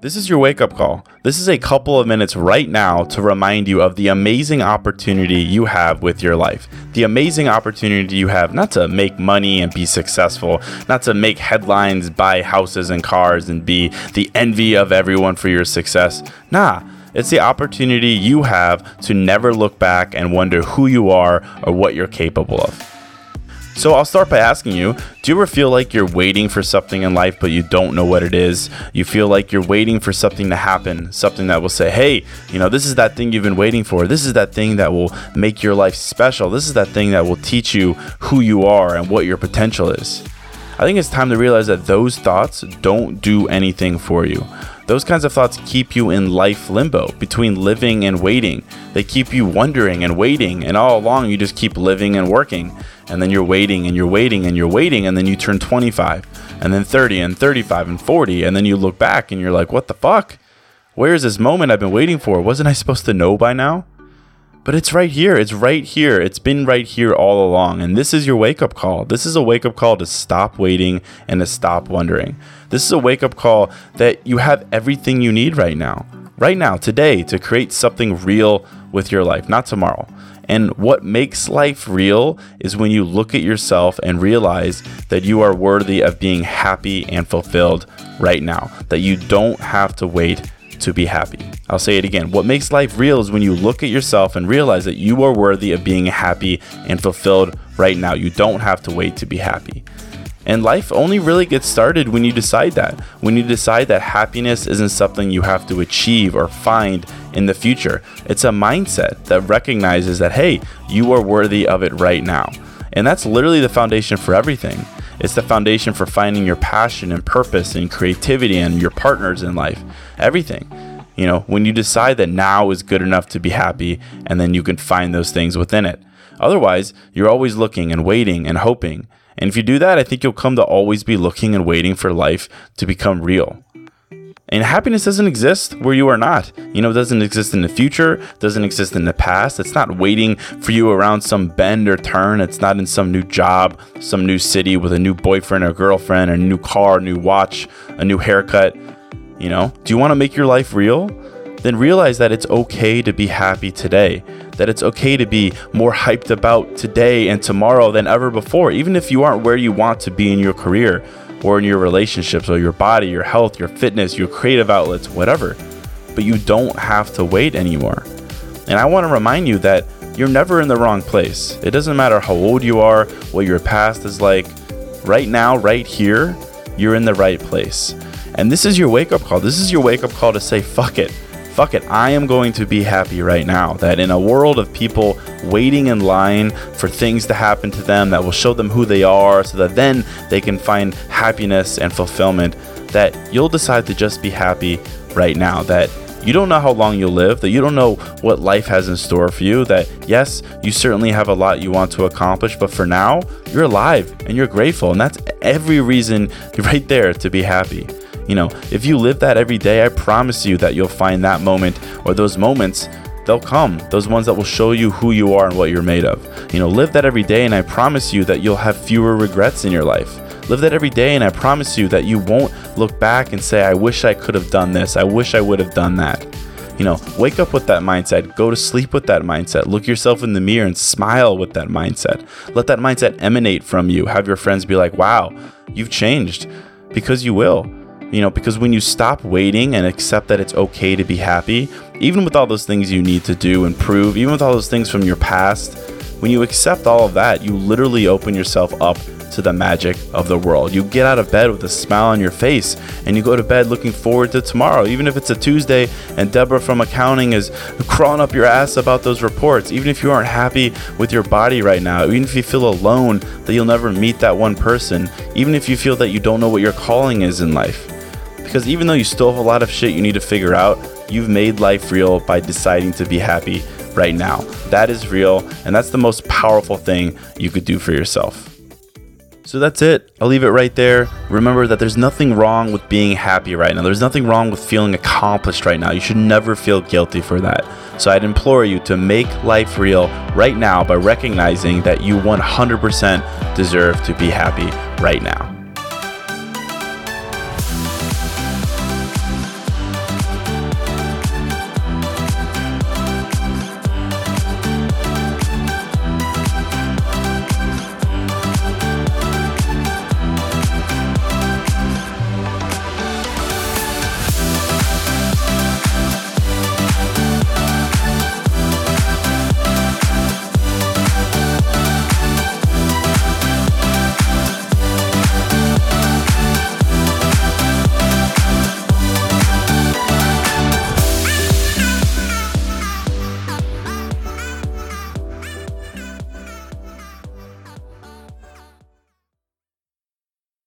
This is your wake-up call. This is a couple of minutes right now to remind you of the amazing opportunity you have with your life. The amazing opportunity you have not to make money and be successful, not to make headlines, buy houses and cars, and be the envy of everyone for your success. Nah, it's the opportunity you have to never look back and wonder who you are or what you're capable of. So I'll start by asking you, do you ever feel like you're waiting for something in life, but you don't know what it is? You feel like you're waiting for something to happen, something that will say, hey, this is that thing you've been waiting for. This is that thing that will make your life special. This is that thing that will teach you who you are and what your potential is. I think it's time to realize that those thoughts don't do anything for you. Those kinds of thoughts keep you in life limbo between living and waiting. They keep you wondering and waiting, and all along you just keep living and working. And then you're waiting and you're waiting and you're waiting, and then you turn 25 and then 30 and 35 and 40, and then you look back and you're like, what the fuck? Where is this moment I've been waiting for? Wasn't I supposed to know by now? But it's right here. It's right here. It's been right here all along. And this is your wake-up call. This is a wake-up call to stop waiting and to stop wondering. This is a wake-up call that you have everything you need right now, today, to create something real with your life, not tomorrow. And what makes life real is when you look at yourself and realize that you are worthy of being happy and fulfilled right now, that you don't have to wait to be happy. I'll say it again. What makes life real is when you look at yourself and realize that you are worthy of being happy and fulfilled right now. You don't have to wait to be happy. And life only really gets started when you decide that. When you decide that happiness isn't something you have to achieve or find in the future. It's a mindset that recognizes that, hey, you are worthy of it right now. And that's literally the foundation for everything. It's the foundation for finding your passion and purpose and creativity and your partners in life. Everything. When you decide that now is good enough to be happy, and then you can find those things within it. Otherwise, you're always looking and waiting and hoping. And if you do that, I think you'll come to always be looking and waiting for life to become real. And happiness doesn't exist where you are not. It doesn't exist in the future, doesn't exist in the past. It's not waiting for you around some bend or turn. It's not in some new job, some new city with a new boyfriend or girlfriend, a new car, a new watch, a new haircut. Do you want to make your life real? Then realize that it's okay to be happy today, that it's okay to be more hyped about today and tomorrow than ever before, even if you aren't where you want to be in your career or in your relationships or your body, your health, your fitness, your creative outlets, whatever. But you don't have to wait anymore. And I want to remind you that you're never in the wrong place. It doesn't matter how old you are, what your past is like. Right now, right here, you're in the right place. And this is your wake-up call. This is your wake-up call to say, fuck it. Fuck it, I am going to be happy right now. That in a world of people waiting in line for things to happen to them that will show them who they are so that then they can find happiness and fulfillment, that you'll decide to just be happy right now. That you don't know how long you'll live, that you don't know what life has in store for you, that yes, you certainly have a lot you want to accomplish, but for now, you're alive and you're grateful. And that's every reason right there to be happy. If you live that every day, I promise you that you'll find that moment or those moments, they'll come. Those ones that will show you who you are and what you're made of. Live that every day and I promise you that you'll have fewer regrets in your life. Live that every day and I promise you that you won't look back and say, I wish I could have done this. I wish I would have done that. Wake up with that mindset. Go to sleep with that mindset. Look yourself in the mirror and smile with that mindset. Let that mindset emanate from you. Have your friends be like, wow, you've changed, because you will. Because when you stop waiting and accept that it's okay to be happy, even with all those things you need to do and prove, even with all those things from your past, when you accept all of that, you literally open yourself up to the magic of the world. You get out of bed with a smile on your face and you go to bed looking forward to tomorrow. Even if it's a Tuesday and Deborah from accounting is crawling up your ass about those reports, even if you aren't happy with your body right now, even if you feel alone that you'll never meet that one person, even if you feel that you don't know what your calling is in life. Because even though you still have a lot of shit you need to figure out, you've made life real by deciding to be happy right now. That is real, and that's the most powerful thing you could do for yourself. So that's it. I'll leave it right there. Remember that there's nothing wrong with being happy right now. There's nothing wrong with feeling accomplished right now. You should never feel guilty for that. So I'd implore you to make life real right now by recognizing that you 100% deserve to be happy right now.